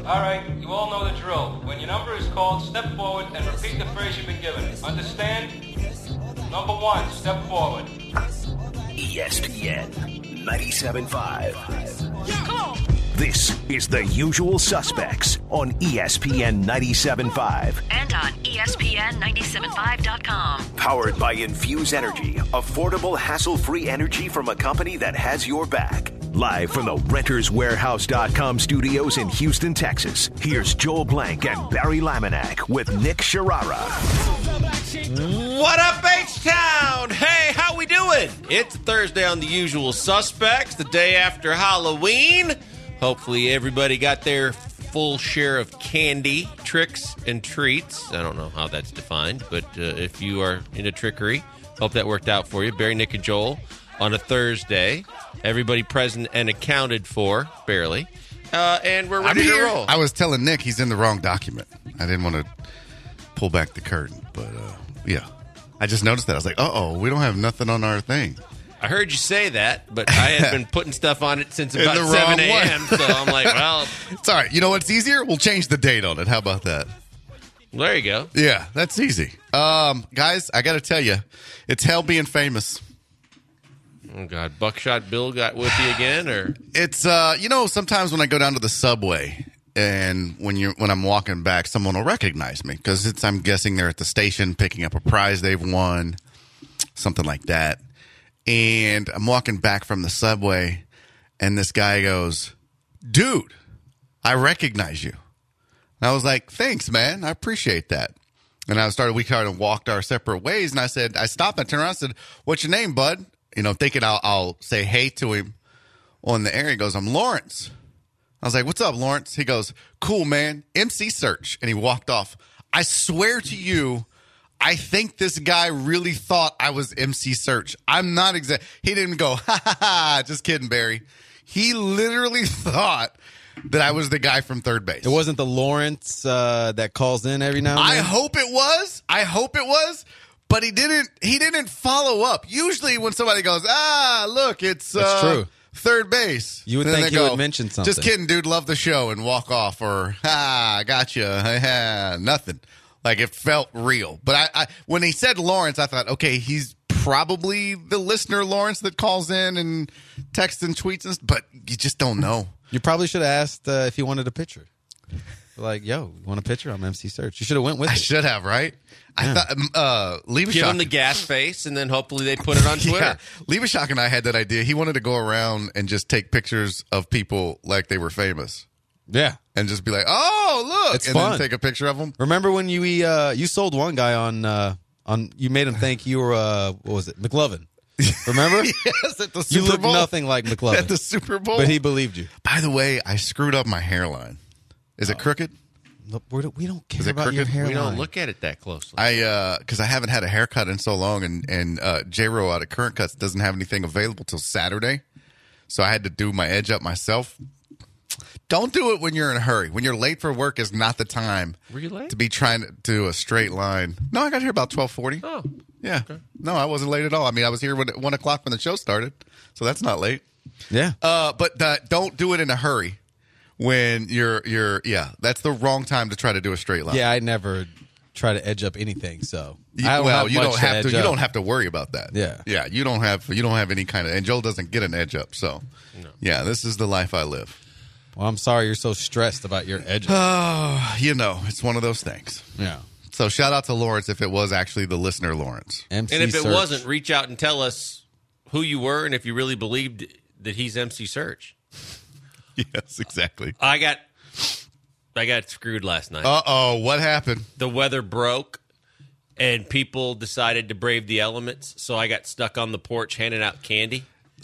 All right, you all know the drill. When your number is called, step forward and repeat the phrase you've been given. Understand? Number 1, step forward. ESPN 97.5. Yeah, come on. This is The Usual Suspects on ESPN 97.5. And on ESPN975.com. Powered by Infuse Energy, affordable, hassle-free energy from a company that has your back. Live from the RentersWarehouse.com studios in Houston, Texas, here's Joel Blank and Barry Laminack with Nick Sharara. What up, H-Town? Hey, how we doing? It's Thursday on The Usual Suspects, the day after Halloween. Hopefully everybody got their full share of candy, tricks, and treats. I don't know how that's defined, but if you are into trickery, hope that worked out for you. Barry, Nick, and Joel on a Thursday. Everybody present and accounted for, barely. And we're ready to roll. I was telling Nick he's in the wrong document. I didn't want to pull back the curtain, but yeah. I just noticed that. I was like, we don't have nothing on our thing. I heard you say that, but I had been putting stuff on it since about 7 a.m., so I'm like, well. It's all right. You know what's easier? We'll change the date on it. How about that? There you go. Yeah, that's easy. Guys, I got to tell you, it's hell being famous. Oh, God. Buckshot Bill got with you again? Or It's, sometimes when I go down to the subway and when I'm walking back, someone will recognize me because I'm guessing they're at the station picking up a prize they've won, something like that. And I'm walking back from the subway, and this guy goes, "Dude, I recognize you." And I was like, "Thanks, man. I appreciate that." And we kind of walked our separate ways, and I stopped, I turned around and said, "What's your name, bud?" Thinking I'll say hey to him on the air. He goes, "I'm Lawrence." I was like, "What's up, Lawrence?" He goes, "Cool, man. MC Search." And he walked off. I swear to you, I think this guy really thought I was MC Search. I'm not exact. He didn't go, ha, ha, ha. Just kidding, Barry. He literally thought that I was the guy from third base. It wasn't the Lawrence that calls in every now and then? I hope it was. But he didn't follow up. Usually when somebody goes, look, it's That's true. Third base. You would think he would mention something. Just kidding, dude. Love the show, and walk off. Or, gotcha. Nothing. Like, it felt real. But I when he said Lawrence, I thought, okay, he's probably the listener Lawrence that calls in and texts and tweets, but you just don't know. You probably should have asked if he wanted a picture. Like, yo, want a picture? I'm MC Search. You should have went with it. I should have, right? Yeah. I thought Leibishock. Give him the gas face, and then hopefully they put it on Twitter. Yeah. Leibishock and I had that idea. He wanted to go around and just take pictures of people like they were famous. Yeah. And just be like, oh, look. It's and fun. then take a picture of them. Remember when you sold one guy on you made him think you were, what was it, McLovin. Remember? Yes, at the Super Bowl. You look nothing like McLovin. At the Super Bowl. But he believed you. By the way, I screwed up my hairline. Is it crooked? Look, we don't care Is it about crooked? your hairline. We don't look at it that closely. Because I haven't had a haircut in so long, and J-Ro out of Current Cuts doesn't have anything available till Saturday. So I had to do my edge up myself. Don't do it when you're in a hurry. When you're late for work is not the time. Were you late? To be trying to do a straight line. No, I got here about 12:40. Oh. Yeah. Okay. No, I wasn't late at all. I mean, I was here at 1 o'clock when the show started, so that's not late. Yeah. But don't do it in a hurry when that's the wrong time to try to do a straight line. Yeah, I never try to edge up anything, so you don't have to worry about that. Yeah. Yeah, you don't have any kind of, and Joel doesn't get an edge up, so yeah, this is the life I live. Well, I'm sorry you're so stressed about your edges. It's one of those things. Yeah. So shout out to Lawrence if it was actually the listener Lawrence. MC and if it Search. wasn't, reach out and tell us who you were and if you really believed that he's MC Search. Yes, exactly. I got screwed last night. Uh-oh, what happened? The weather broke and people decided to brave the elements, so I got stuck on the porch handing out candy.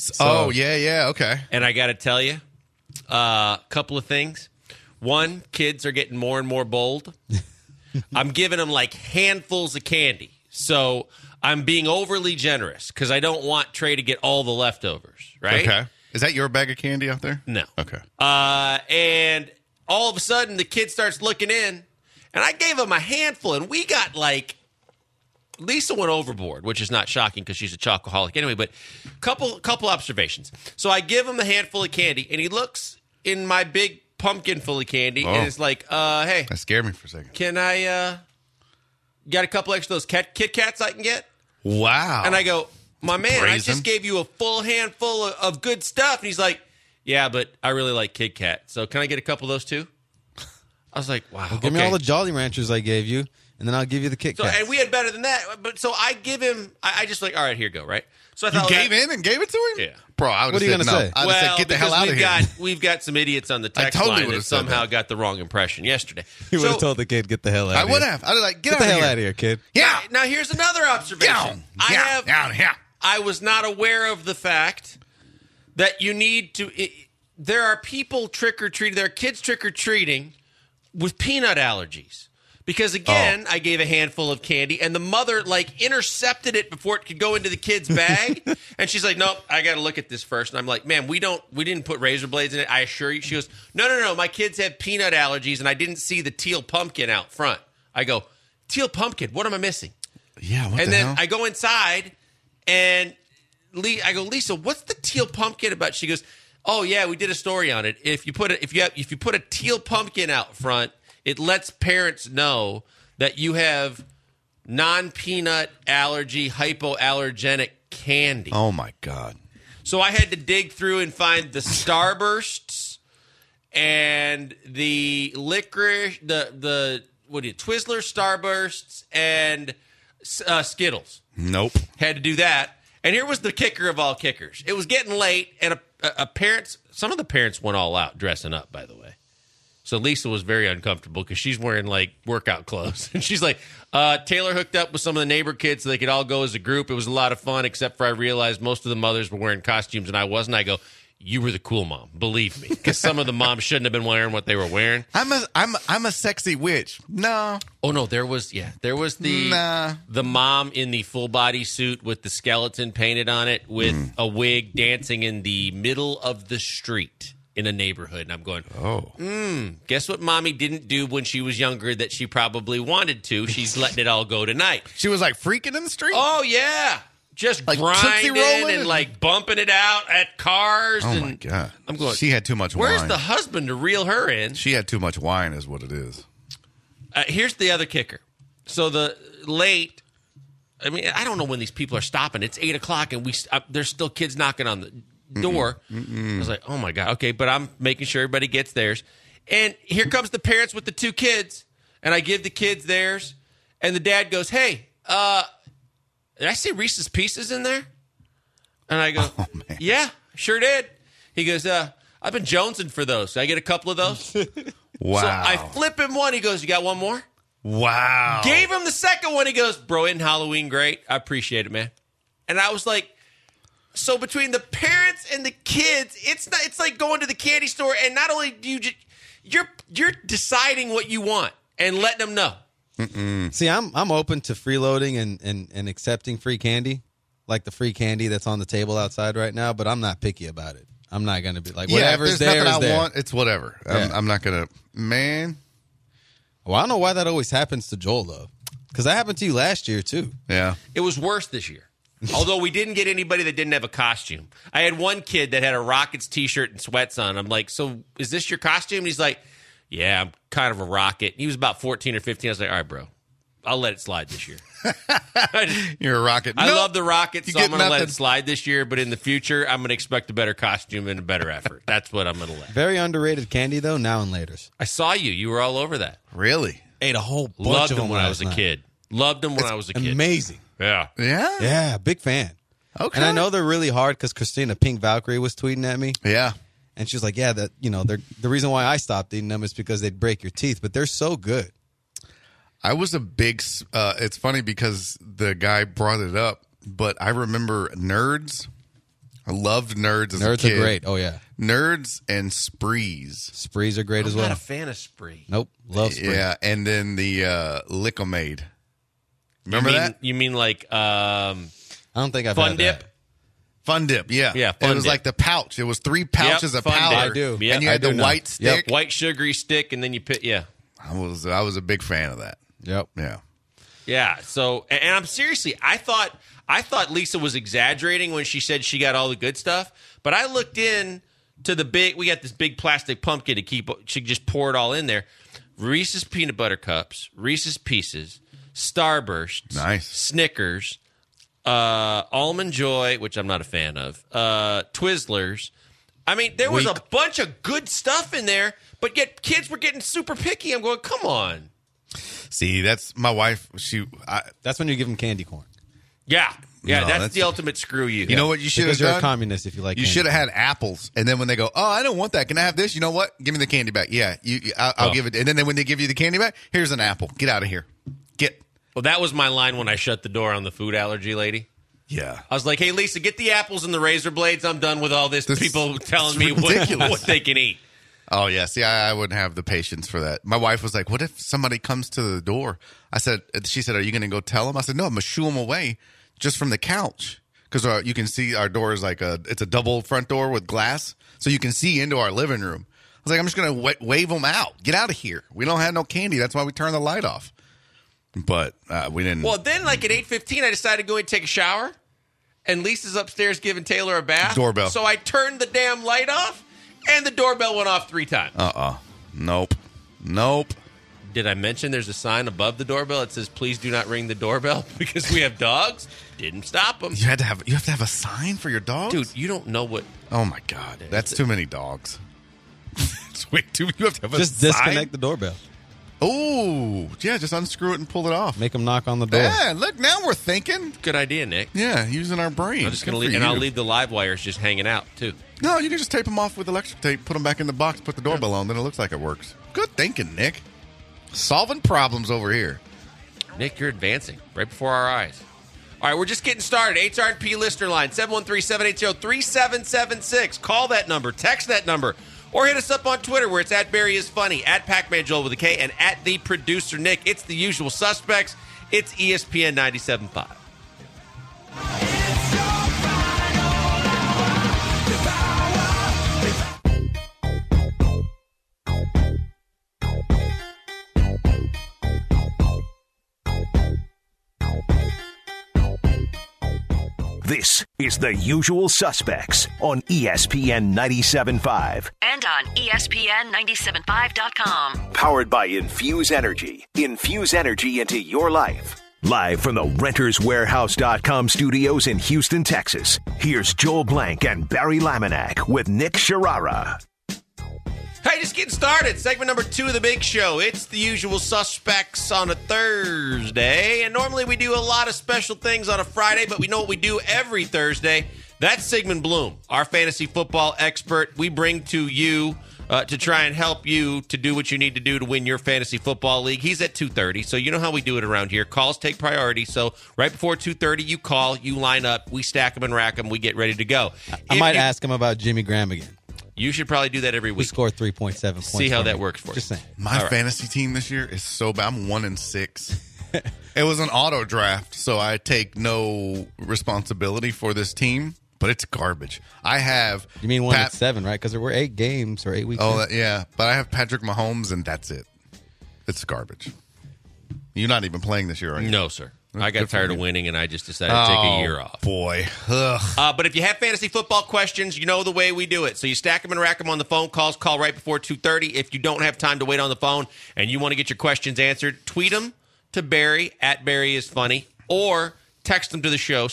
Okay. And I got to tell you, a couple of things. One, kids are getting more and more bold. I'm giving them like handfuls of candy. So I'm being overly generous because I don't want Trey to get all the leftovers, right? Okay. Is that your bag of candy out there? No. Okay. And all of a sudden, the kid starts looking in, and I gave him a handful, and we got like Lisa went overboard, which is not shocking because she's a chocoholic anyway, but couple observations. So I give him a handful of candy, and he looks in my big pumpkin full of candy, Oh. and it's like, hey, That scared me for a second. can I got a couple extra of those Kit Kats I can get? Wow. And I go, my man, I brazen. just gave you a full handful of good stuff. And he's like, yeah, but I really like Kit Kat. So can I get a couple of those too? I was like, wow. Give me all the Jolly Ranchers I gave you, and then I'll give you the Kit So, Kats. and we had better than that. But so I give him, I just like, all right, here you go, right? So I You thought gave in and gave it to him? Yeah. Bro, I would What have are you said gonna no. say? I would have said, get the hell out of here. We've got some idiots on the text totally line would that have said somehow that. got the wrong impression yesterday. You would have So- told the kid, get the hell out I of would here. have. I would have like, get Get the out of hell here. out of here, kid. Yeah. Now here's another observation. I was not aware of the fact that you need to. There are people trick or treating. There are kids trick or treating with peanut allergies. Because again, I gave a handful of candy, and the mother like intercepted it before it could go into the kid's bag, and she's like, "Nope, I got to look at this first." And I'm like, "Man, we didn't put razor blades in it. I assure you." She goes, "No, my kids have peanut allergies, and I didn't see the teal pumpkin out front." I go, "Teal pumpkin? What am I missing?" Yeah, what And the then hell? I go inside, and I go, "Lisa, what's the teal pumpkin about?" She goes, "Oh yeah, we did a story on it. If you put a teal pumpkin out front, it lets parents know that you have non-peanut allergy, hypoallergenic candy." Oh, my God. So I had to dig through and find the Starbursts and the licorice, the Twizzler Starbursts and Skittles. Nope. Had to do that. And here was the kicker of all kickers. It was getting late, and some of the parents went all out dressing up, by the way. So Lisa was very uncomfortable because she's wearing like workout clothes. And she's like, Taylor hooked up with some of the neighbor kids so they could all go as a group. It was a lot of fun, except for I realized most of the mothers were wearing costumes and I wasn't. I go, you were the cool mom, believe me. Because some of the moms shouldn't have been wearing what they were wearing. I'm a sexy witch. No. Oh no, there was the mom in the full body suit with the skeleton painted on it with a wig dancing in the middle of the street in a neighborhood. And I'm going, guess what mommy didn't do when she was younger that she probably wanted to? She's letting it all go tonight. She was like freaking in the street? Oh yeah. Just Like Tootsie grinding rolling and like bumping it out at cars. Oh, and my God. I'm going, She had too much where's wine. the husband to reel her in? She had too much wine is what it is. Here's the other kicker. So the late, I mean, I don't know when these people are stopping. It's 8 o'clock and there's still kids knocking on the door. I was like, oh my God. Okay. But I'm making sure everybody gets theirs. And here comes the parents with the two kids. And I give the kids theirs. And the dad goes, hey, did I see Reese's Pieces in there? And I go, yeah, sure did. He goes, I've been jonesing for those. Can I get a couple of those? Wow. So I flip him one. He goes, you got one more? Wow. Gave him the second one. He goes, bro, isn't Halloween great? I appreciate it, man. And I was like, so between the parents and the kids, it's like going to the candy store and not only do you're deciding what you want and letting them know. See, I'm open to freeloading and accepting free candy, like the free candy that's on the table outside right now, but I'm not picky about it. I'm not going to be like, whatever's if there's there nothing is I there. want, it's whatever. Yeah. I'm not going to, man. Well, I don't know why that always happens to Joel, though, because that happened to you last year, too. Yeah. It was worse this year. Although we didn't get anybody that didn't have a costume. I had one kid that had a Rockets t-shirt and sweats on. I'm like, so is this your costume? And he's like, yeah, I'm kind of a Rocket. He was about 14 or 15. I was like, all right, bro, I'll let it slide this year. You're a Rocket. I Nope. love the Rockets, You so get I'm going to let nothing. it slide this year. But in the future, I'm going to expect a better costume and a better effort. That's what I'm going to let. Very underrated candy, though, now and laters. I saw you. You were all over that. Really? Ate a whole bunch Loved of them when I was last a night. kid. Loved them when I was a kid. Amazing. Yeah. Yeah? Yeah, big fan. Okay. And I know they're really hard because Christina Pink Valkyrie was tweeting at me. Yeah. And she was like, yeah, that they're the reason why I stopped eating them is because they'd break your teeth, but they're so good. I was a big, it's funny because the guy brought it up, but I remember Nerds. I loved Nerds as a Nerds kid. are great. Oh, yeah. Nerds and Sprees. Sprees are great as I'm well. not a fan of Spree. Nope. Love Spree. Yeah. And then the Lickamade. Remember that? You mean like I don't think I've Fun had Dip? that. Fun Dip, yeah. Yeah, It Fun was Dip. like the pouch. It was 3 pouches Yep, of Fun powder. Dip. I do. Yep. And you I had do the know. white stick. White sugary stick, and then you put, yeah. I was a big fan of that. Yep. Yeah. Yeah, so, and I'm seriously, I thought Lisa was exaggerating when she said she got all the good stuff, but I looked in to the big. We got this big plastic pumpkin to keep. She just pour it all in there. Reese's peanut butter cups, Reese's Pieces, Starbursts, Nice. Snickers, Almond Joy, which I'm not a fan of, Twizzlers. I mean, there was a bunch of good stuff in there, but yet kids were getting super picky. I'm going, come on. See, that's my wife. That's when you give them candy corn. Yeah. Yeah, No, that's that's- the ultimate screw you. You know what you should have Because you're done? a communist if you like You candy should have had apples, and then when they go, "Oh, I don't want that. Can I have this?" You know what? Give me the candy back. Yeah, I'll give it. And then when they give you the candy back, here's an apple. Get out of here. Get. Well, that was my line when I shut the door on the food allergy lady. Yeah. I was like, hey, Lisa, get the apples and the razor blades. I'm done with all this people telling me ridiculous. what they can eat. Oh yeah. See, I wouldn't have the patience for that. My wife was like, "What if somebody comes to the door?" She said, "Are you going to go tell them?" I said, "No, I'm going to shoo them away just from the couch." Because you can see our door is it's a double front door with glass, so you can see into our living room. I was like, I'm just going to wave them out. Get out of here. We don't have no candy. That's why we turned the light off. But we didn't. Well, then, like at 8:15, I decided to go and take a shower, and Lisa's upstairs giving Taylor a bath. Doorbell. So I turned the damn light off, and the doorbell went off 3 times. Nope. Did I mention there's a sign above the doorbell that says, please do not ring the doorbell because we have dogs? Didn't stop them. You have to have a sign for your dogs, Dude, you don't know what... Oh my God, that's too many dogs. It's way too. You have to have a Just sign? disconnect the doorbell. Oh, yeah, just unscrew it and pull it off. Make them knock on the door. Yeah, look, now we're thinking. Good idea, Nick. Yeah, using our brain. I'm just going to Good leave, for and I'll you. leave the live wires just hanging out, too. No, you can just tape them off with electric tape, put them back in the box, put the doorbell on, then it looks like it works. Good thinking, Nick. Solving problems over here. Nick, you're advancing right before our eyes. All right, we're just getting started. HRP listener line, 713-780-3776. Call that number, text that number, or hit us up on Twitter where it's at Barry is Funny, at Pac-Man Joel with a K, and at the producer Nick. It's the usual suspects. It's ESPN 97.5. This is The Usual Suspects on ESPN 97.5. And on ESPN975.com. Powered by Infuse Energy. Infuse energy into your life. Live from the RentersWarehouse.com studios in Houston, Texas. Here's Joel Blank and Barry Laminack with Nick Sharara. Hey, just getting started. Segment number 2 of the big show. It's the usual suspects on a Thursday. And normally we do a lot of special things on a Friday, but we know what we do every Thursday. That's Sigmund Bloom, our fantasy football expert. We bring to you to try and help you to do what you need to do to win your fantasy football league. He's at 2:30, so you know how we do it around here. Calls take priority. So right before 2:30, you call, you line up, we stack them and rack them, we get ready to go. I might ask him about Jimmy Graham again. You should probably do that every We week. scored 3.7 points. See how for that me. works for you. Just saying. My All right. fantasy team this year is so bad. I'm 1-6. It was an auto draft, so I take no responsibility for this team, but it's garbage. I have. You mean 1-7, right? Because there were 8 games or 8 weeks. Oh, in. yeah. But I have Patrick Mahomes, and that's it. It's garbage. You're not even playing this year, are you? No, sir. I got Good for tired of you. winning, and I just decided to take a year off. Boy. Ugh. But if you have fantasy football questions, you know the way we do it. So you stack them and rack them on the phone calls. Call right before 2:30. If you don't have time to wait on the phone and you want to get your questions answered, tweet them to Barry, at Barry is Funny, or text them to the show,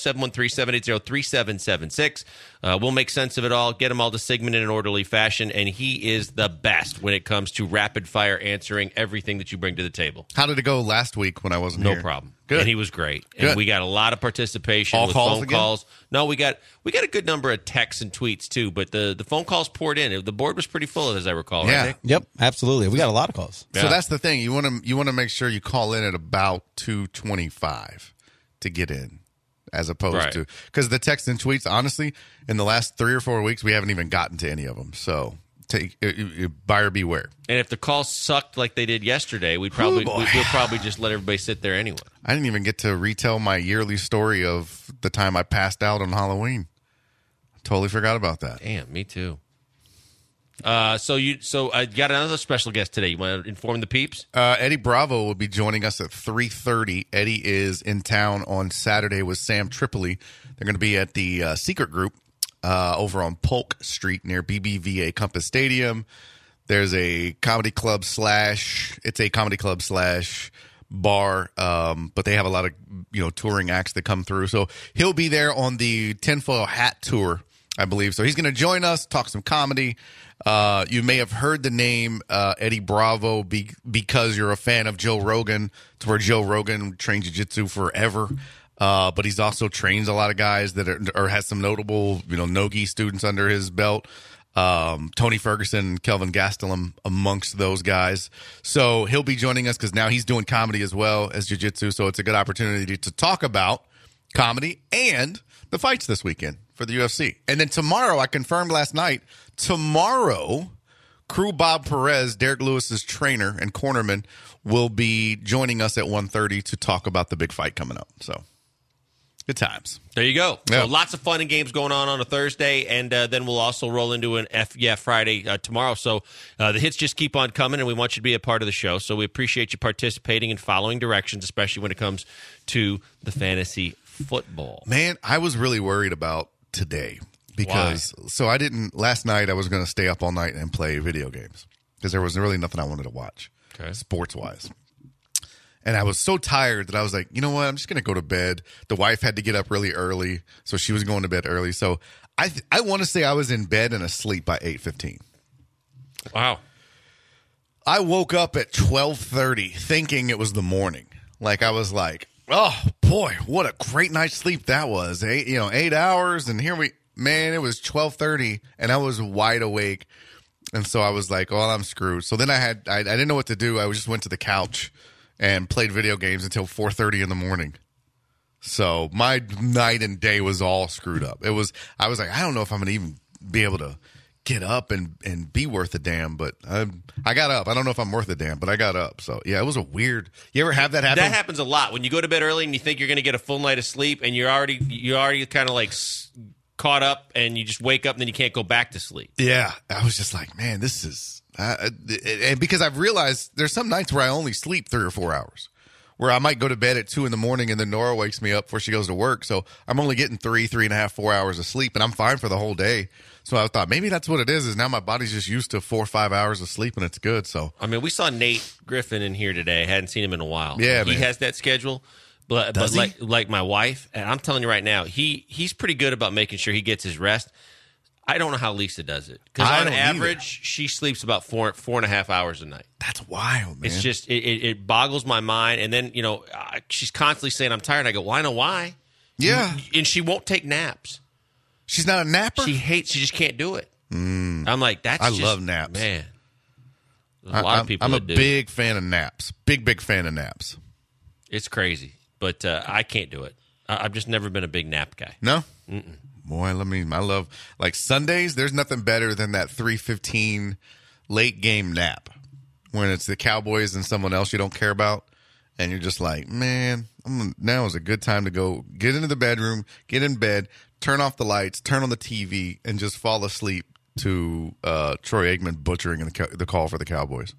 713-780-3776. We'll make sense of it all, get them all to Sigmund in an orderly fashion, and he is the best when it comes to rapid-fire answering everything that you bring to the table. How did it go last week when I wasn't No here? problem. Good. And he was great. And Good. we got a lot of participation All with calls phone again? calls. No, we got a good number of texts and tweets too, but the phone calls poured in. The board was pretty full, as I recall. Yeah. Right, Nick? Yep, absolutely. We got a lot of calls. Yeah. So that's the thing. You want to make sure you call in at about 2:25 to get in, as opposed Right. to because the text and tweets. Honestly, in the last 3 or 4 weeks, we haven't even gotten to any of them. So buyer beware. And if the calls sucked like they did yesterday, we'll probably just let everybody sit there anyway. I didn't even get to retell my yearly story of the time I passed out on Halloween. Totally forgot about that. Damn, me too. So I got another special guest today. You want to inform the peeps? Eddie Bravo will be joining us at 3:30. Eddie is in town on Saturday with Sam Tripoli. They're going to be at the Secret Group over on Polk Street near BBVA Compass Stadium. There's a comedy club slash bar, but they have a lot of touring acts that come through. So he'll be there on the Tinfoil Hat Tour, I believe. So he's going to join us, talk some comedy. You may have heard the name Eddie Bravo because you're a fan of Joe Rogan. It's where Joe Rogan trained jiu-jitsu forever. But he's also trains a lot of guys that are has some notable, no-gi students under his belt. Tony Ferguson, Kelvin Gastelum amongst those guys. So he'll be joining us because now he's doing comedy as well as jiu-jitsu. So it's a good opportunity to talk about comedy and the fights this weekend for the UFC. And then tomorrow, I confirmed last night, Crew Bob Perez, Derek Lewis's trainer and cornerman, will be joining us at 1:30 to talk about the big fight coming up. So good times. There you go. Yeah. So lots of fun and games going on a Thursday, and then we'll also roll into an Friday tomorrow. So the hits just keep on coming, and we want you to be a part of the show. So we appreciate you participating and following directions, especially when it comes to the fantasy football. Man, I was really worried about today because last night I was going to stay up all night and play video games because there was really nothing I wanted to watch sports-wise. And I was so tired that I was like, you know what? I'm just going to go to bed. The wife had to get up really early, so she was going to bed early. So I want to say I was in bed and asleep by 8:15. Wow. I woke up at 12:30 thinking it was the morning. Like I was like, oh boy, what a great night's sleep that was. 8 hours, and it was 12:30 and I was wide awake. And so I was like, well, I'm screwed. So then I didn't know what to do. I just went to the couch and played video games until 4:30 in the morning. So my night and day was all screwed up. I was like, I don't know if I'm going to even be able to get up and be worth a damn, but I got up. I don't know if I'm worth a damn, but I got up. So yeah, it was a weird. You ever have that happen? That happens a lot when you go to bed early and you think you're going to get a full night of sleep, and you're already kind of like caught up, and you just wake up and then you can't go back to sleep. Yeah, I was just like, man, this is. And because I've realized there's some nights where I only sleep 3 or 4 hours, where I might go to bed at 2 a.m. and then Nora wakes me up before she goes to work. So I'm only getting 3.5, 4 hours of sleep, and I'm fine for the whole day. So I thought maybe that's what it is now my body's just used to 4 or 5 hours of sleep, and it's good. So I mean, we saw Nate Griffin in here today. Hadn't seen him in a while. Yeah, he man. has that schedule. But like my wife, and I'm telling you right now, he's pretty good about making sure he gets his rest. I don't know how Lisa does it, because on average she sleeps about 4.5 hours a night. That's wild, man. It's just it boggles my mind. And then she's constantly saying I'm tired. I go, well, I know why. Yeah, and she won't take naps. She's not a napper. She just can't do it. I'm like, I love naps, man. There's a lot of people. I'm that a do. big fan of naps. Big fan of naps. It's crazy, but I can't do it. I've just never been a big nap guy. No. Mm-mm. Boy, I love like Sundays. There's nothing better than that 3:15 late game nap when it's the Cowboys and someone else you don't care about, and you're just like, man, now is a good time to go get into the bedroom, get in bed, turn off the lights, turn on the TV, and just fall asleep to Troy Aikman butchering the call for the Cowboys.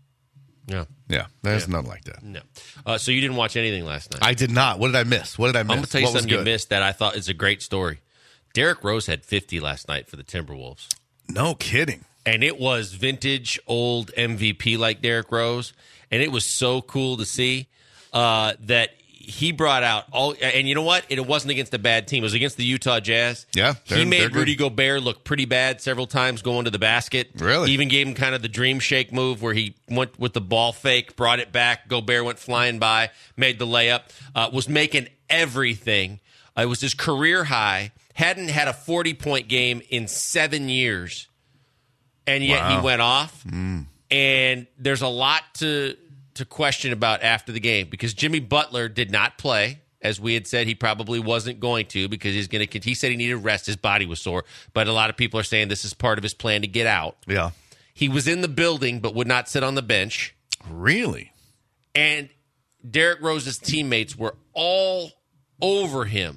Yeah, there's nothing like that. No. So you didn't watch anything last night? I did not. What did I miss? I'm going to tell you something you missed that I thought is a great story. Derrick Rose had 50 last night for the Timberwolves. No kidding. And it was vintage old MVP like Derrick Rose. And it was so cool to see that he brought out all. And you know what? It wasn't against a bad team. It was against the Utah Jazz. Yeah. He made Rudy Gobert look pretty bad several times going to the basket. Really? He even gave him kind of the dream shake move where he went with the ball fake, brought it back. Gobert went flying by, made the layup, was making everything. It was his career high. Hadn't had a 40-point game in 7 years, and yet he went off. And there's a lot to question about after the game because Jimmy Butler did not play, as we had said he probably wasn't going to because he said he needed rest. His body was sore, but a lot of people are saying this is part of his plan to get out. Yeah. He was in the building but would not sit on the bench. Really? And Derrick Rose's teammates were all over him.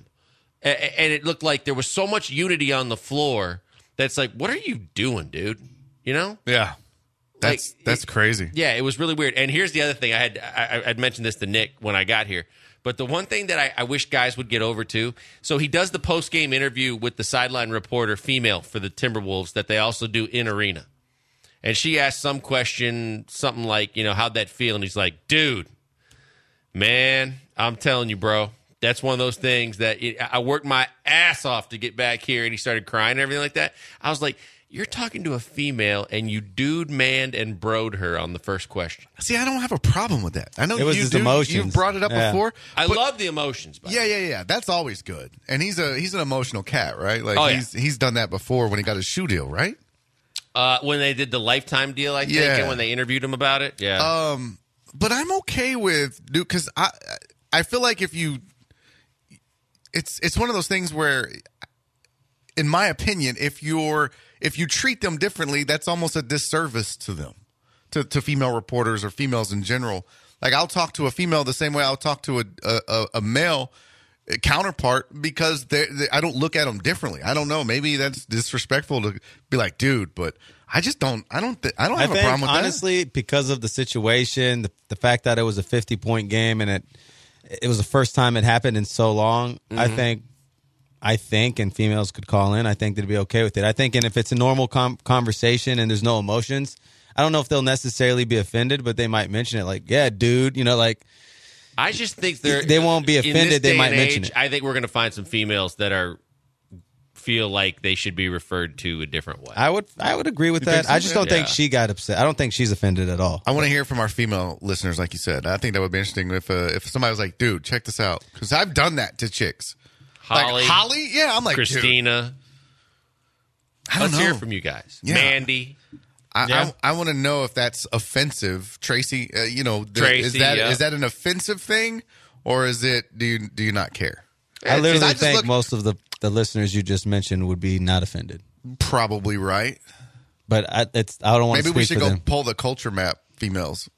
And it looked like there was so much unity on the floor that's like, what are you doing, dude? You know? Yeah. That's crazy. Yeah, it was really weird. And here's the other thing. I'd mentioned this to Nick when I got here. But the one thing that I wish guys would get over to, so he does the post-game interview with the sideline reporter, female, for the Timberwolves that they also do in arena. And she asked some question, something like, how'd that feel? And he's like, dude, man, I'm telling you, bro, that's one of those things that I worked my ass off to get back here. And he started crying and everything like that. I was like, you're talking to a female and you dude, manned, and broed her on the first question. See, I don't have a problem with that. I know It was you his do. emotions. You've brought it up before. I love the emotions. Yeah. That's always good. And he's an emotional cat, right? Like he's done that before when he got his shoe deal, right? When they did the Lifetime deal, I think, and when they interviewed him about it. Yeah. But I'm okay with, dude, because I feel like if you, it's one of those things where, in my opinion, if you treat them differently, that's almost a disservice to them, to female reporters or females in general. Like, I'll talk to a female the same way I'll talk to a male counterpart because I don't look at them differently. I don't know. Maybe that's disrespectful to be like, dude, but I just don't. I don't have a problem with honestly, because of the situation, the fact that it was a 50-point game and it was the first time it happened in so long. Mm-hmm. I think, and females could call in, I think they'd be okay with it. I think, and if it's a normal conversation and there's no emotions, I don't know if they'll necessarily be offended, but they might mention it like, yeah, dude, I just think they won't be offended. They might mention it. I think we're going to find some females that feel like they should be referred to a different way. I would agree with that. I just don't think she got upset. I don't think she's offended at all. I want to hear from our female listeners, like you said. I think that would be interesting if somebody was like, dude, check this out. Because I've done that to chicks. Holly? Yeah, I'm like, Christina. I don't know. Let's hear from you guys. Yeah. Mandy. I want to know if that's offensive, Tracy. Tracy, is that an offensive thing, or is it? Do you not care? I literally think most of the listeners you just mentioned would be not offended. Probably right, but I don't want. Maybe to we should go them. pull the culture map. Females.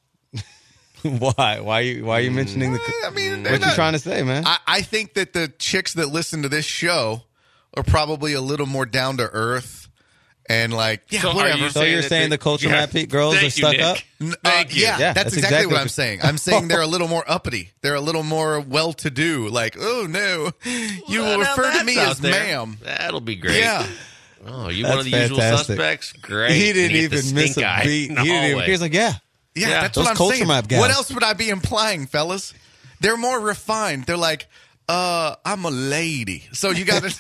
Why? Why are you mentioning the? I mean, what you trying to say, man? I think that the chicks that listen to this show are probably a little more down to earth. And whatever. So you're saying the culture map girls are stuck up? Thank you. Yeah, that's exactly what I'm saying. I'm saying they're a little more uppity. They're a little more well-to-do. Like, oh no, you will refer to me as ma'am. That'll be great. Yeah. Oh, you one of the usual suspects? Great. He didn't even miss a beat. He was like, yeah, that's those what I'm culture saying. map guys. What else would I be implying, fellas? They're more refined. They're like, I'm a lady, so you got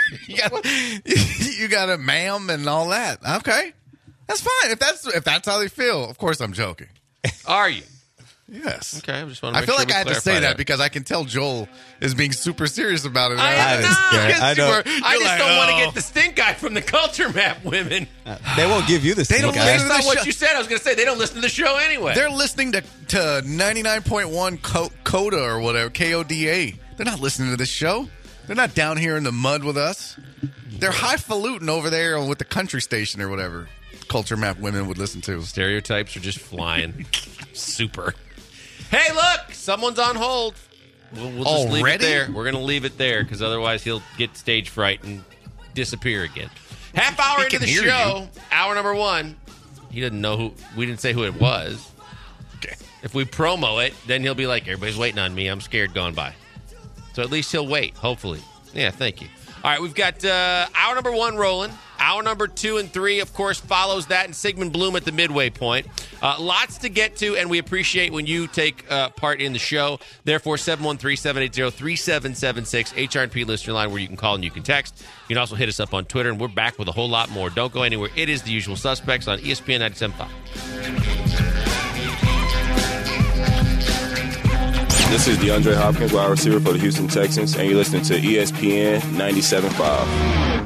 a ma'am and all that. Okay, that's fine. If that's how they feel, of course I'm joking. Are you? Yes. Okay. I just want to. I feel like I had to say that because I can tell Joel is being super serious about it. I know. I just don't want to get the stink eye from the culture map women. They won't give you the stink eye. Based on what you said, I was going to say they don't listen to the show anyway. They're listening to 99.1 Coda or whatever, KODA. They're not listening to this show. They're not down here in the mud with us. They're highfalutin over there with the country station or whatever culture map women would listen to. Stereotypes are just flying. Super. Hey, look, someone's on hold. We'll just leave it there. We're going to leave it there because otherwise he'll get stage fright and disappear again. Half hour into the show, hour number 1. He doesn't know who. We didn't say who it was. Okay. If we promo it, then he'll be like, everybody's waiting on me. I'm scared going by. So at least he'll wait, hopefully. Yeah, thank you. All right, we've got hour number 1 rolling. Hour number 2 and 3, of course, follows that, and Sigmund Bloom at the midway point. Lots to get to, and we appreciate when you take part in the show. Therefore, 713-780-3776, HRP listener line where you can call and you can text. You can also hit us up on Twitter, and we're back with a whole lot more. Don't go anywhere. It is The Usual Suspects on ESPN 97.5. This is DeAndre Hopkins, wide receiver for the Houston Texans, and you're listening to ESPN 97.5.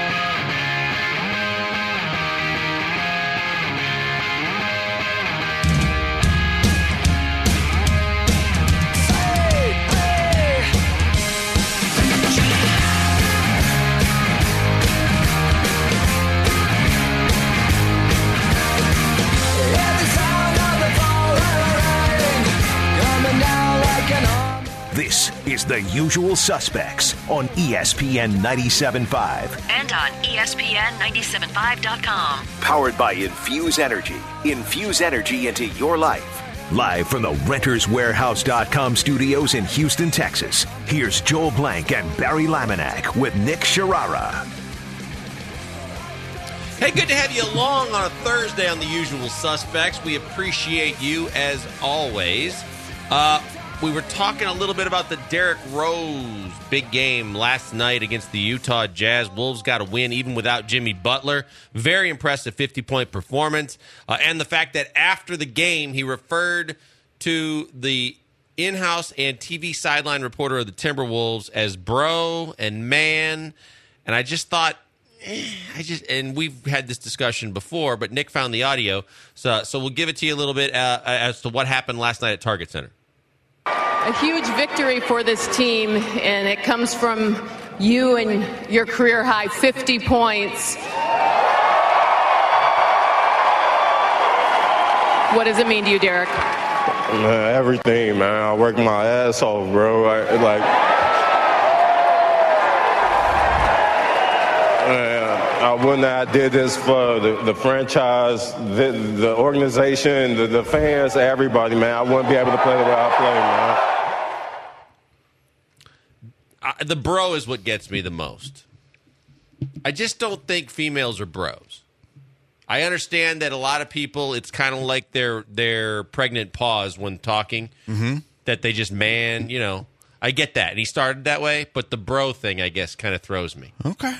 This is The Usual Suspects on ESPN 97.5. And on ESPN975.com. Powered by Infuse Energy. Infuse energy into your life. Live from the RentersWarehouse.com studios in Houston, Texas, here's Joel Blank and Barry Laminack with Nick Sharara. Hey, good to have you along on a Thursday on The Usual Suspects. We appreciate you as always. We were talking a little bit about the Derrick Rose big game last night against the Utah Jazz. Wolves got a win even without Jimmy Butler. Very impressive 50-point performance. And the fact that after the game, he referred to the in-house and TV sideline reporter of the Timberwolves as bro and man. And I just thought, and we've had this discussion before, but Nick found the audio. So we'll give it to you a little bit as to what happened last night at Target Center. A huge victory for this team, and it comes from you and your career-high 50 points. What does it mean to you, Derrick? Everything, man. I worked my ass off, bro. I wouldn't have did this for the franchise, the organization, the fans, everybody, man. I wouldn't be able to play the way I play, man. The bro is what gets me the most. I just don't think females are bros. I understand that a lot of people, it's kind of like their pregnant pause when talking, that they just man, I get that. And he started that way, but the bro thing, I guess, kind of throws me. Okay.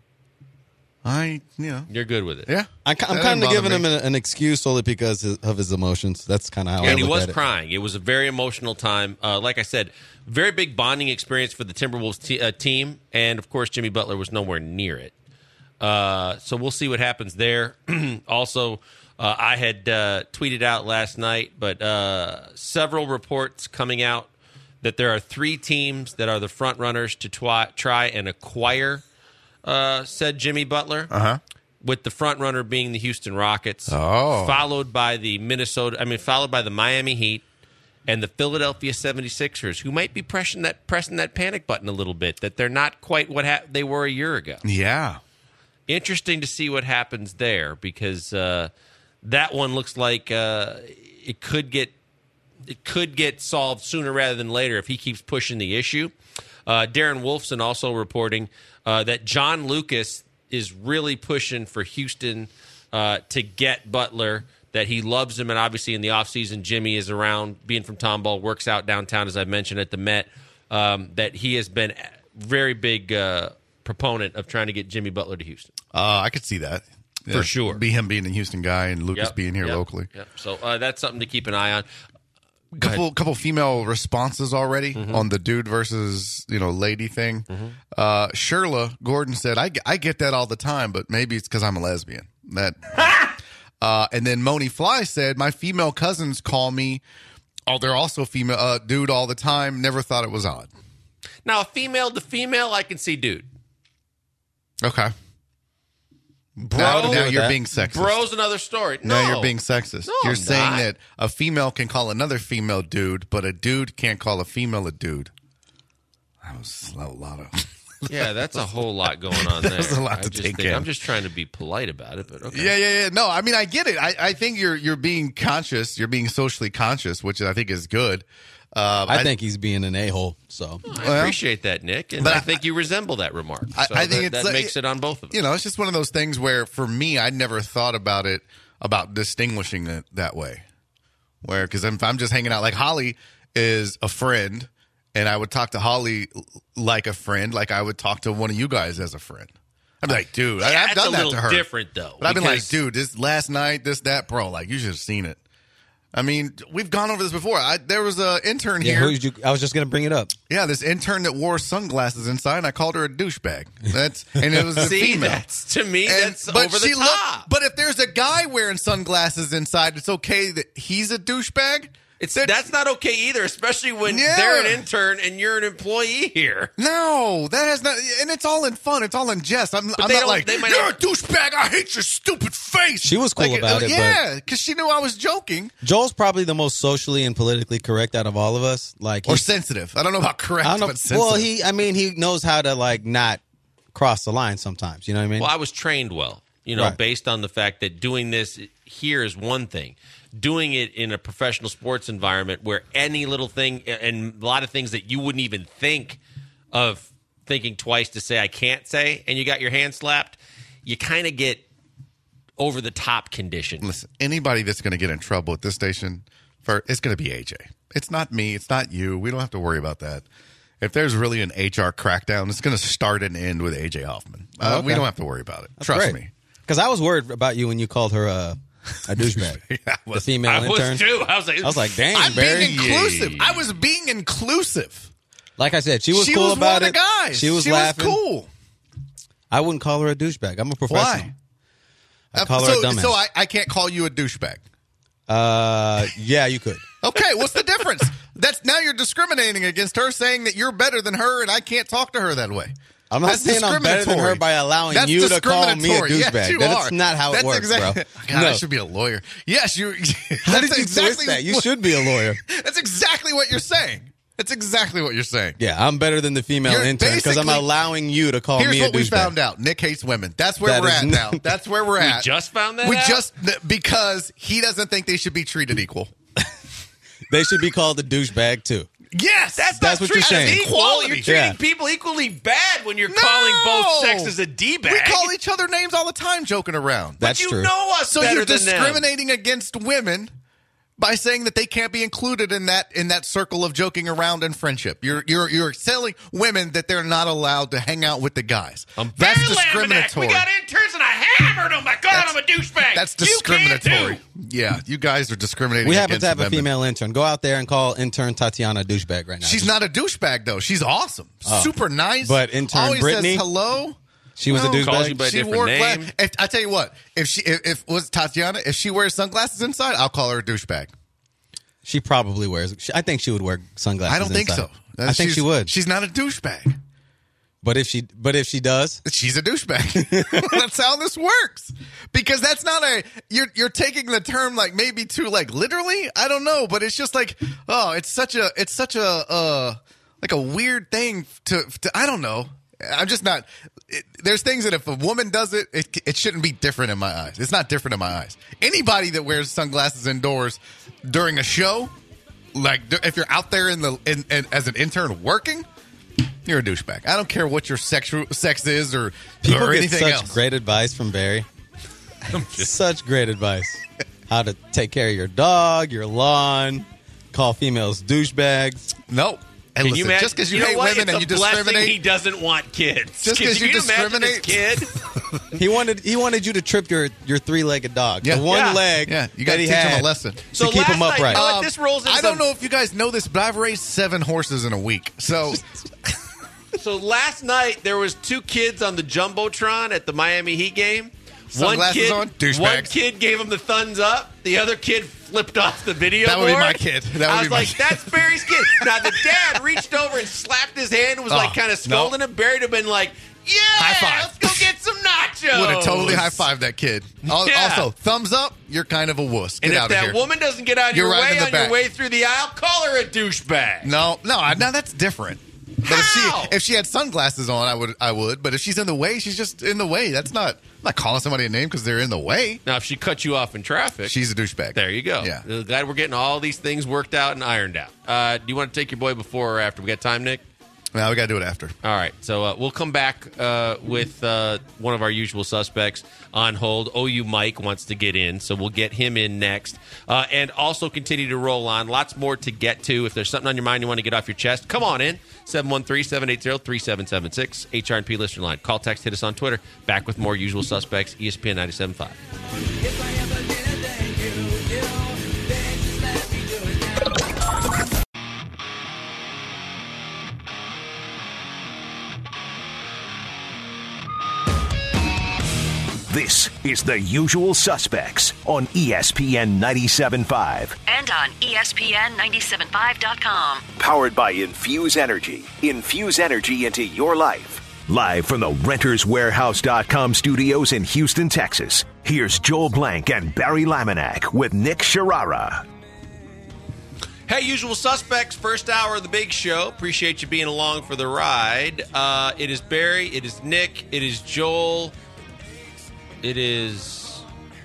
You're good with it. Yeah. I'm kind of giving him an excuse solely because of his emotions. That's kind of how I look at it. And he was crying. It was a very emotional time. Like I said, very big bonding experience for the Timberwolves team. And, of course, Jimmy Butler was nowhere near it. So we'll see what happens there. Also, I had tweeted out last night, but several reports coming out that there are 3 teams that are the front runners to try and acquire said Jimmy Butler, with the front runner being the Houston Rockets, followed by the Miami Heat and the Philadelphia 76ers, who might be pressing that panic button a little bit, that they're not quite what they were a year ago. Yeah. Interesting to see what happens there, because that one looks like it could get solved sooner rather than later if he keeps pushing the issue. Darren Wolfson also reporting that John Lucas is really pushing for Houston to get Butler, that he loves him, and obviously in the offseason, Jimmy is around, being from Tomball, works out downtown, as I mentioned, at the Met, that he has been a very big proponent of trying to get Jimmy Butler to Houston. I could see that. For sure. Be him being a Houston guy and Lucas being here locally. Yep. So that's something to keep an eye on. Couple female responses already on the dude versus lady thing. Sherla Gordon said, "I get that all the time, but maybe it's because I'm a lesbian." That, and then Moni Fly said, "My female cousins call me. Oh, they're also female dude all the time. Never thought it was odd." Now, female to female, I can see dude. Okay. Bro, now you're being sexist. Bro's another story. No, you're being sexist. No, you're I'm saying not. that a female can call another female dude, but a dude can't call a female a dude. That was a lot of... Yeah, that's a whole lot going on there. There's a lot to take in. I'm just trying to be polite about it, but okay. Yeah. No, I mean, I get it. I think you're being conscious. You're being socially conscious, which I think is good. I think he's being an a-hole. So I appreciate that, Nick, and I think you resemble that remark. So I think that makes it on both of us. It's just one of those things where, for me, I never thought about distinguishing it that way. Where, because if I'm just hanging out, like Holly is a friend, and I would talk to Holly like a friend, like I would talk to one of you guys as a friend. I'd be like, dude, I've done that to her. That's a little different, though. But I've been like, dude, this last night, that, bro, like, you should have seen it. I mean, we've gone over this before. There was an intern here. I was just going to bring it up. Yeah, this intern that wore sunglasses inside, and I called her a douchebag. And it was a female. To me, that's over the top. But if there's a guy wearing sunglasses inside, it's okay that he's a douchebag? That's not okay either, especially when they're an intern and you're an employee here. No, that has not, and it's all in fun. It's all in jest. I'm not like, you're a douchebag. I hate your stupid face. She was cool about it. Yeah, because she knew I was joking. Joel's probably the most socially and politically correct out of all of us. Or sensitive. I don't know about correct, but sensitive. Well, he knows how to not cross the line sometimes. You know what I mean? Well, I was trained well. Right. based on the fact that doing this here is one thing. Doing it in a professional sports environment where any little thing and a lot of things that you wouldn't even think of thinking twice to say I can't say, and you got your hand slapped, you kind of get over the top condition. Listen, anybody that's going to get in trouble at this station, it's going to be AJ. It's not me. It's not you. We don't have to worry about that. If there's really an HR crackdown, it's going to start and end with AJ Hoffman. Okay. We don't have to worry about it. Trust me. Because I was worried about you when you called her a douchebag. The female I intern. was too. I was like, dang, I'm Barry. being inclusive. I was being inclusive. Like I said, she was cool was about one it. of the guys. She was laughing. cool. I wouldn't call her a douchebag. I'm a professional. Why? I call her a dumbass. So I can't call you a douchebag. Yeah, you could. Okay, what's the difference? Now you're discriminating against her, saying that you're better than her, and I can't talk to her that way. I'm not saying I'm better than her by allowing That's you to call me a discriminatory. douchebag. Yes, you That's are. not how it works, bro. God, No. I should be a lawyer. Yes, you. How did you twist that? You should be a lawyer. That's exactly what you're saying. That's exactly what you're saying. Yeah, I'm better than the female You're intern because I'm basically- allowing you to call me a douchebag. Here's what we found out. Nick hates women. That's where That we're is at not- now. That's where we're at. just found that We out? because he doesn't think they should be treated equal. They should be called a douchebag too. Yes, That's That's not what you're treating saying. us equal. Equality. You're treating Yeah. people equally bad when you're calling both sexes a D-bag. We call each other names all the time, joking around. That's you true. know us So better you're than them. discriminating against women by saying that they can't be included in that circle of joking around and friendship. You're telling women that they're not allowed to hang out with the guys. I'm That's very discriminatory. We got interns and I hammered them. I called them a douchebag. That's You can't discriminatory. too. Yeah, you guys are discriminating. We happen against to have a women. female intern. Go out there and call intern Tatiana a douchebag right now. She's not a douchebag though. She's awesome, super nice. But intern always Brittany? says hello. She was a douchebag? Calls you by a She different wore name. I tell you what, if was Tatiana, if she wears sunglasses inside, I'll call her a douchebag. She probably wears. I think she would wear sunglasses. I don't think inside. so. I think she would. She's not a douchebag. But if she does, She's a douchebag. That's how this works. Because that's not you're taking the term like maybe too like literally. I don't know, but it's just like it's such a like a weird thing to I don't know. I'm just not. There's things that if a woman does it, it shouldn't be different in my eyes. It's not different in my eyes. Anybody that wears sunglasses indoors during a show, like if you're out there in as an intern working, you're a douchebag. I don't care what your sex is or people get anything such else. great advice from Barry. Such great advice. How to take care of your dog, your lawn, call females douchebags. No. And Can listen, you imagine? just because you know hate what? women It's and you a blessing discriminate, he doesn't want kids. Just 'cause you Can imagine this discriminate? kid. He wanted you to trip your three-legged dog. Yeah. The one Yeah. leg. yeah, you got to that he teach had them a lesson. to keep last him night, upright. you know what? This rolls into I don't some- know if you guys know this, but I've raised 7 horses in a week. So So last night there was 2 kids on the jumbotron at the Miami Heat game. Sunglasses on? Douchebags. One kid gave him the thumbs up. The other kid flipped off the video That would be board. my kid. That would I be was my like, kid. that's Barry's kid. Now the dad reached over and slapped his hand and was like kind of scolding him. Barry would have been like, yeah, High five. let's go get some nachos. would have totally high-fived that kid. Yeah. Also, thumbs up, you're kind of a wuss. Get And if out of that here. woman doesn't get out of You're your right way in the on your back. way through the aisle, call her a douchebag. No, that's different. But How? if she had sunglasses on, I would. But if she's in the way, she's just in the way. I'm not calling somebody a name because they're in the way. Now, if she cut you off in traffic, She's a douchebag. there you go. Yeah. Glad we're getting all these things worked out and ironed out. Do you want to take your boy before or after? We got time, Nick? Well, we got to do it after. All right. So we'll come back with one of our usual suspects on hold. OU Mike wants to get in, so we'll get him in next. And also continue to roll on. Lots more to get to. If there's something on your mind you want to get off your chest, come on in. 713-780-3776. HRP listener line. Call, text, hit us on Twitter. Back with more usual suspects. ESPN 97.5. This is The Usual Suspects on ESPN 97.5. And on ESPN975.com. Powered by Infuse Energy. Infuse energy into your life. Live from the RentersWarehouse.com studios in Houston, Texas. Here's Joel Blank and Barry Laminack with Nick Sharara. Hey, usual suspects, first hour of the big show. Appreciate you being along for the ride. It is Barry, it is Nick, it is Joel. It is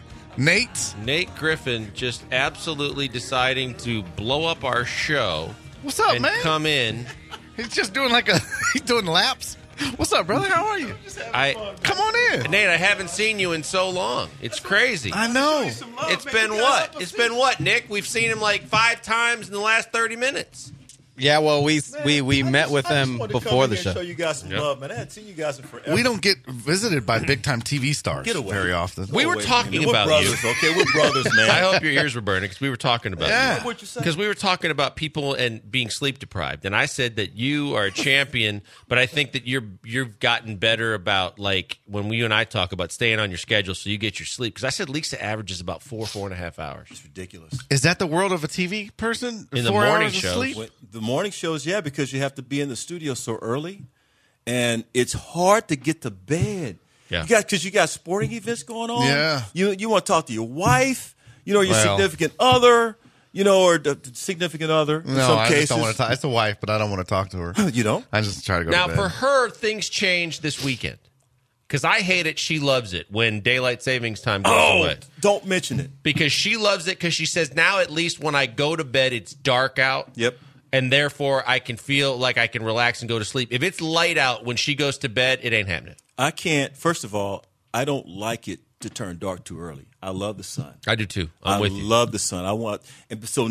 Nate Griffin just absolutely deciding to blow up our show. What's up, and man? Come in. He's just doing he's doing laps. What's up, brother? How are you? Come on in. Nate, I haven't seen you in so long. It's crazy. I know. It's been what? It's been what, Nick? We've seen him like 5 times in the last 30 minutes. Yeah, well, we met with him before the show. Show you guys some love, man. I hadn't seen you guys in forever. We don't get visited by big-time TV stars very often. We were talking about brothers, you. Okay, we're brothers, man. I hope your ears were burning because we were talking about you. What'd you say? Because we were talking about people and being sleep deprived, and I said that you are a champion, but I think that you've gotten better about like when you and I talk about staying on your schedule so you get your sleep. Because I said Lisa averages about 4.5 hours. It's ridiculous. Is that the world of a TV person? In the 4 morning hours of shows. sleep? The morning shows, yeah, because you have to be in the studio so early, and it's hard to get to bed. Yeah, because you got sporting events going on. Yeah, you want to talk to your wife, your Well. significant other, or the significant other. In No, some I cases, just don't want to talk. It's a wife, but I don't want to talk to her. You don't? I just try to go now to bed. for her, things change this weekend. Because I hate it, she loves it when daylight savings time goes away. Don't mention it. Because she loves it because she says, now at least when I go to bed, it's dark out. Yep. And therefore, I can feel like I can relax and go to sleep. If it's light out when she goes to bed, it ain't happening. I can't. First of all, I don't like it to turn dark too early. I love the sun. I do too. I'm with you. I love the sun. And so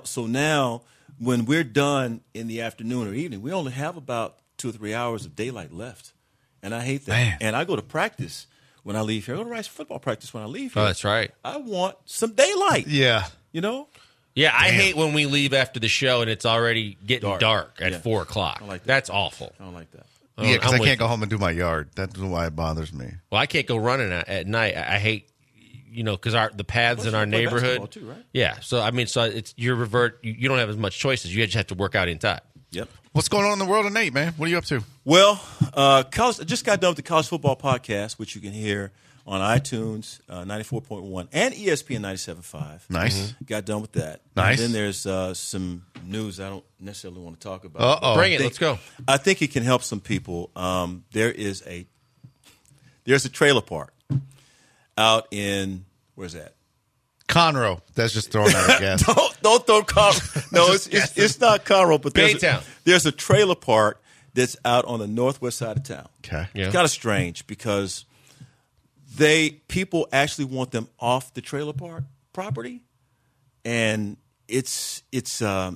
now, when we're done in the afternoon or evening, we only have about 2 or 3 hours of daylight left, and I hate that. Man. And I go to practice when I leave here. I go to Rice football practice when I leave here. Oh, that's right. I want some daylight. Yeah. Yeah, I hate when we leave after the show and it's already getting dark at 4 o'clock. I like that. That's awful. I don't like that. Yeah, because I'm I with can't go you. home and do my yard. That's why it bothers me. Well, I can't go running at night. I hate, because the paths in our you play neighborhood. basketball too, right? Yeah, so it's you don't have as much choices. You just have to work out inside. Yep. What's going on in the world of Nate, man? What are you up to? Well, I just got done with the College Football Podcast, which you can hear on iTunes, 94.1, and ESPN 97.5. Nice. Got done with that. Nice. And then there's some news I don't necessarily want to talk about. Uh-oh. Bring it. Let's go. I think it can help some people. There's a trailer park out in, where's that? Conroe. That's just throwing out a guess. Don't throw Conroe. No, it's not Conroe, but Baytown. there's a trailer park that's out on the northwest side of town. Okay. Yeah. It's kind of strange because people actually want them off the trailer park property, and it's a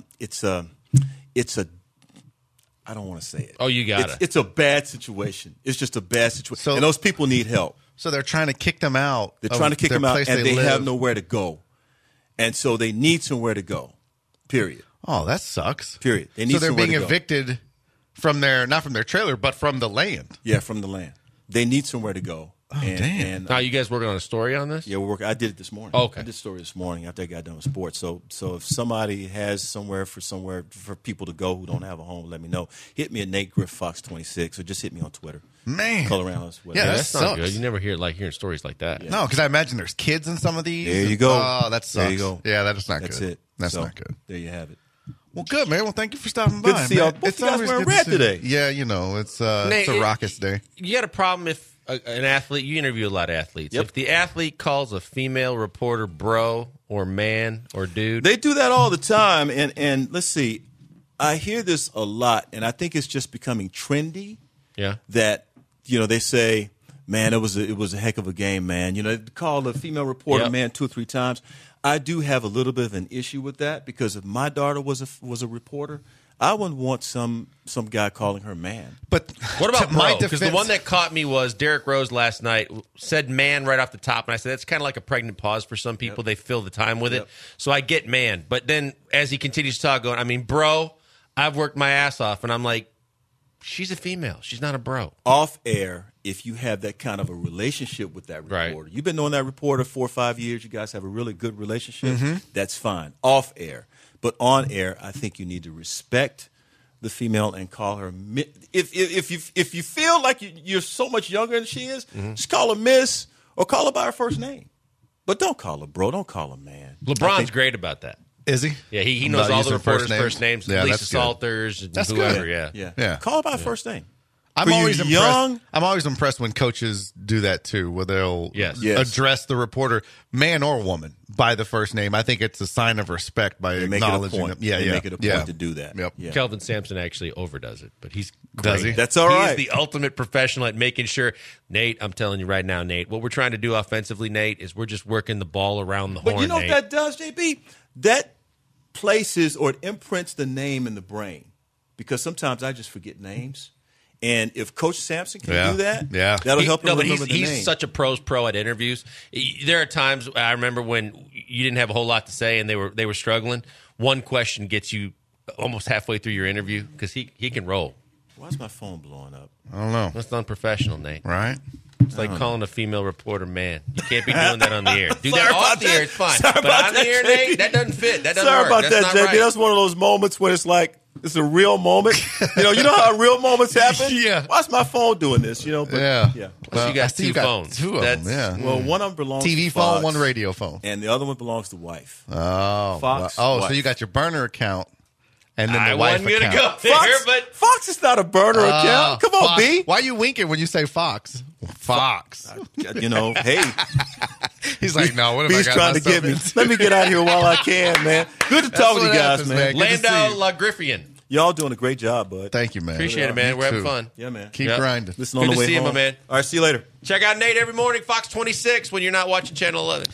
I don't want to say it. Oh, you got it. It's a bad situation. It's just a bad situation, So- and those people need help. So they're trying to kick them out. They're of trying to kick their them out, place and they live. have nowhere to go, and so they need somewhere to go. Period. Oh, that sucks. Period. They So need they're somewhere being to go. evicted from not from their trailer, but from the land. Yeah, from the land. They need somewhere to go. Oh, damn. And, Now, you guys working on a story on this? yeah, we're working. I did it this morning. Okay. I did a story this morning after I got done with sports. So if somebody has somewhere for people to go who don't have a home, let me know. Hit me at Nate Griff Fox 26, or just hit me on Twitter. Man. Call around us. Yeah, That's not sucks. good. You never hear hearing stories like that. No, because I imagine there's kids in some of these. There you go. Oh, that sucks. There you go. Yeah, that is not That's good. it. That's So, not good. There you have it. Well, good, man. Well, thank you for stopping by. Good to see y'all. man. Both you guys always wearing good to red see- today. Yeah, it's Nate, a raucous day. You got a problem if an athlete, you interview a lot of athletes. Yep. If the athlete calls a female reporter bro or man or dude. They do that all the time, and let's see. I hear this a lot, and I think it's just becoming trendy. Yeah. That they say, man, it was a heck of a game, man. They call the female reporter Yep. man 2 or 3 times. I do have a little bit of an issue with that because if my daughter was a reporter, I wouldn't want some guy calling her man. But What about to my bro? Because the defense- one that caught me was Derrick Rose last night said man right off the top, and I said that's kind of like a pregnant pause for some people. They fill the time with it. So I get man. But then as he continues to talk, going, bro, I've worked my ass off, and I'm like, she's a female. She's not a bro. Off air, if you have that kind of a relationship with that reporter, Right. you've been knowing that reporter 4 or 5 years, you guys have a really good relationship, Mm-hmm. that's fine. Off air. But on air, I think you need to respect the female and call her if you feel like you're so much younger than she is, just call her miss or call her by her first name. But don't call her bro, don't call her man. LeBron's great about that. Is he? Yeah, he About knows all using the reporters' first names. Yeah, Lisa that's good. Salters and That's whoever, good. yeah. Yeah. Call her by her first name. I'm For you always young- impressed. I'm always impressed when coaches do that too, where they'll Yes. address the reporter, man or woman, by the first name. I think it's a sign of respect by They make it a acknowledging point. them. Yeah, They yeah, make it a yeah. point to do that. Yep. Yeah. Kelvin Sampson actually overdoes it, but he's great. Does he? That's all right. He's the ultimate professional at making sure. Nate, I'm telling you right now, Nate, what we're trying to do offensively, Nate, is we're just working the ball around the horn. But you know Nate. what that does, JB? That places or it imprints the name in the brain. Because sometimes I just forget names. And if Coach Sampson can do that, that'll help him remember the name. He's such a pro's pro at interviews. There are times I remember when you didn't have a whole lot to say and they were struggling. One question gets you almost halfway through your interview because he can roll. Why's my phone blowing up? I don't know. That's unprofessional, Nate. Right? It's like calling a female reporter man. You can't be doing that on the air. Do Sorry that about off the that. air, it's fine. Sorry But about on the that, air, JB. Nate, that doesn't fit. That doesn't Sorry work. about That's that, not JB. right. That's one of those moments when it's like, it's a real moment. You know how real moments happen? Yeah. Why's my phone doing this? But, Yeah. Plus, you got I see two you got phones. two of That's- them, yeah. Well, one of them belongs TV to phone, Fox, one radio phone. and the other one belongs to wife. Oh. Fox Oh, wife. so you got your burner account and then the I wife wasn't going to account. go there, but Fox is not a burner account. Come on, Fox. B. Why are you winking when you say Fox? Fox. Hey, He's like, no, what have I B's got trying to myself get me. into? Let me get out of here while I can, man. Good to talk what to you guys, happens, man. man. Good to see Landau you. LaGriffian. Y'all doing a great job, bud. Thank you, man. Appreciate it, man. You We're having too. fun. Yeah, man. Keep Yep. grinding. Listen Good on the to way see you, home. my man. All right, see you later. Check out Nate every morning, Fox 26, when you're not watching Channel 11.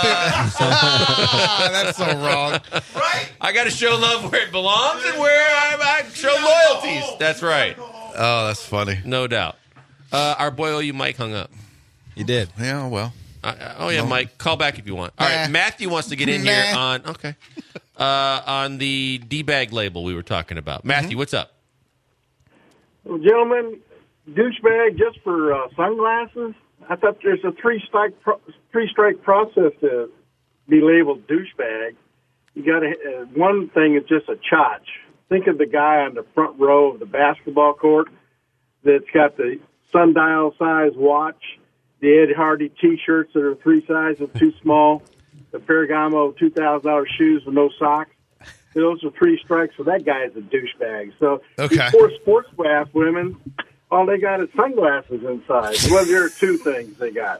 That's so wrong. Right? I got to show love where it belongs and where I show loyalties. That's right. Oh, that's funny. No doubt. Our boy OU Mike hung up. You did. Yeah, well. Mike, call back if you want. All right, Nah. Matthew wants to get in here Nah. on the D-bag label we were talking about. Matthew, what's up? Well, gentlemen, douchebag just for sunglasses? I thought there's a three-strike process to be labeled douchebag. You got to one thing is just a chotch. Think of the guy on the front row of the basketball court that's got the sundial-size watch, the Ed Hardy T-shirts that are 3 sizes too small, the Ferragamo $2,000 shoes with no socks. Those are 3 strikes, so that guy is a douchebag. So Okay. these poor sports glass women, all they got is sunglasses inside. Well, there are 2 things they got.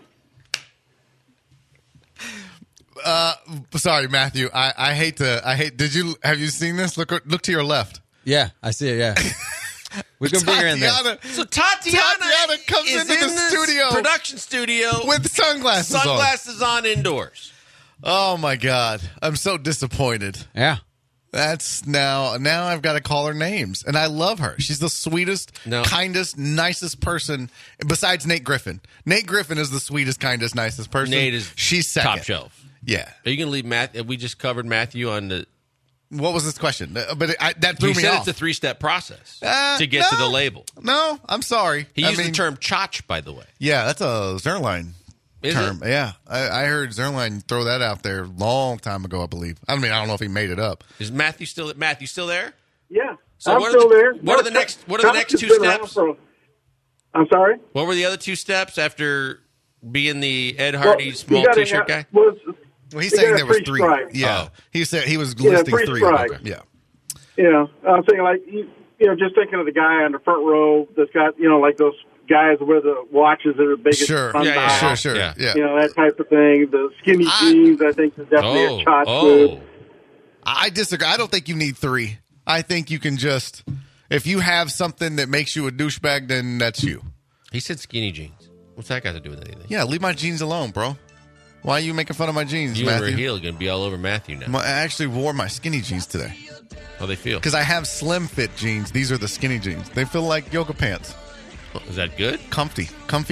Sorry, Matthew. I hate. Have you seen this? Look to your left. Yeah, I see it. Yeah. We can bring her in there. So Tatiana comes is into in the this studio production studio with sunglasses on indoors. Oh my God, I'm so disappointed. Yeah. That's now I've got to call her names, and I love her. She's the sweetest, No. kindest, nicest person besides Nate Griffin. Nate Griffin is the sweetest, kindest, nicest person. Nate is she's second. top shelf. Yeah. Are you going to leave Matthew? We just covered Matthew on the. What was this question? But that threw He me said off. it's a 3-step process to get to no. the label. No, I'm sorry. He I used mean, the term "chotch," by the way. Yeah, that's a Zerline Is term. it? Yeah, I heard Zerline throw that out there a long time ago. I believe. I mean, I don't know if he made it up. Is Matthew still there? Yeah, So I'm what are still the- there. what are the next 2 steps? I'm sorry? What were the other 2 steps after being the Ed Hardy you small gotta T-shirt guy? Well, he's You saying got there was 3 3. strikes. Yeah, Oh. he said he was Yeah, listing 3 3. strikes. Okay. Yeah. Yeah, I'm saying like just thinking of the guy on the front row that's got like those guys with the watches that are big as Sure. sundial. Sure. Yeah. Yeah. That type of thing. The skinny jeans, I think, is definitely a shot move. I disagree. I don't think you need 3. I think you can just, if you have something that makes you a douchebag, then that's you. He said skinny jeans. What's that got to do with anything? Yeah, leave my jeans alone, bro. Why are you making fun of my jeans, You and Matthew? Raheel are going to be all over Matthew now. I actually wore my skinny jeans today How they feel? because I have slim fit jeans. These are the skinny jeans. They feel like yoga pants. Is that good? Comfy.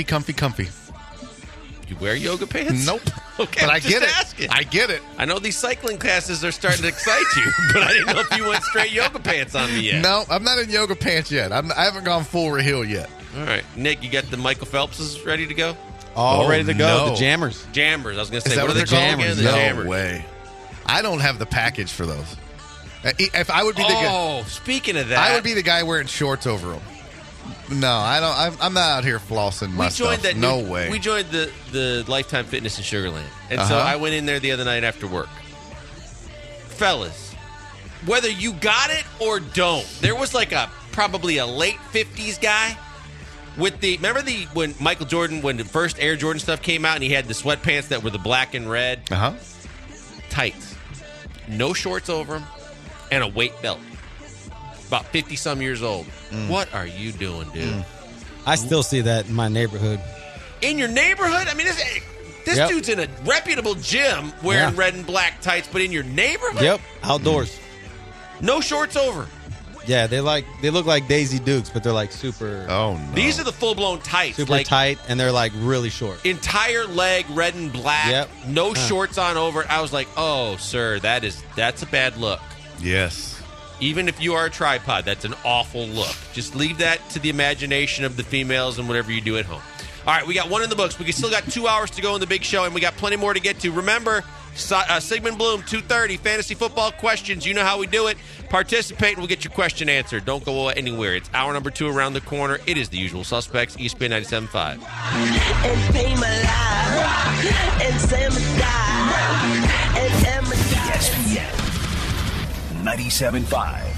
You wear yoga pants? Nope. Okay, But I'm I get just it. asking. I get it. I know these cycling classes are starting to excite you, but I didn't know if you went straight yoga pants on me yet. No, I'm not in yoga pants yet. I haven't gone full Raheel yet. All right, Nick, you got the Michael Phelpses ready to go? All Oh, ready to go. no. The Jammers. Jammers. I was going to Is say, that what are they they're called called? again? The No Jammers. way. I don't have the package for those. If I would be the guy, Oh, speaking of that, I would be the guy wearing shorts over them. No, I don't. I'm not out here flossing my we joined stuff. that. No new- way. We joined the Lifetime Fitness in Sugar Land, and so Uh-huh. I went in there the other night after work. Fellas, whether you got it or don't, there was like probably a late 50s guy when Michael Jordan, when the first Air Jordan stuff came out and he had the sweatpants that were the black and red? Uh-huh. Tights. No shorts over them and a weight belt. About 50-some years old. What are you doing, dude? I still see that in my neighborhood. In your neighborhood? I mean, this dude's in a reputable gym wearing red and black tights, but in your neighborhood? Yep, outdoors. No shorts over. Yeah, they look like Daisy Dukes, but they're like super. Oh no! These are the full-blown tights, super like tight, and they're like really short. Entire leg, red and black. Yep. No shorts on over it. I was like, oh, sir, that's a bad look. Yes. Even if you are a tripod, that's an awful look. Just leave that to the imagination of the females and whatever you do at home. All right, we got one in the books. We still got 2 hours to go in the big show, and we got plenty more to get to. Remember, Sigmund Bloom, 2:30, fantasy football questions. You know how we do it. Participate, and we'll get your question answered. Don't go anywhere. It's hour number 2 around the corner. It is the usual suspects, ESPN 97.5. And pay my life, and Sam die, and Emma die. ESPN 97.5.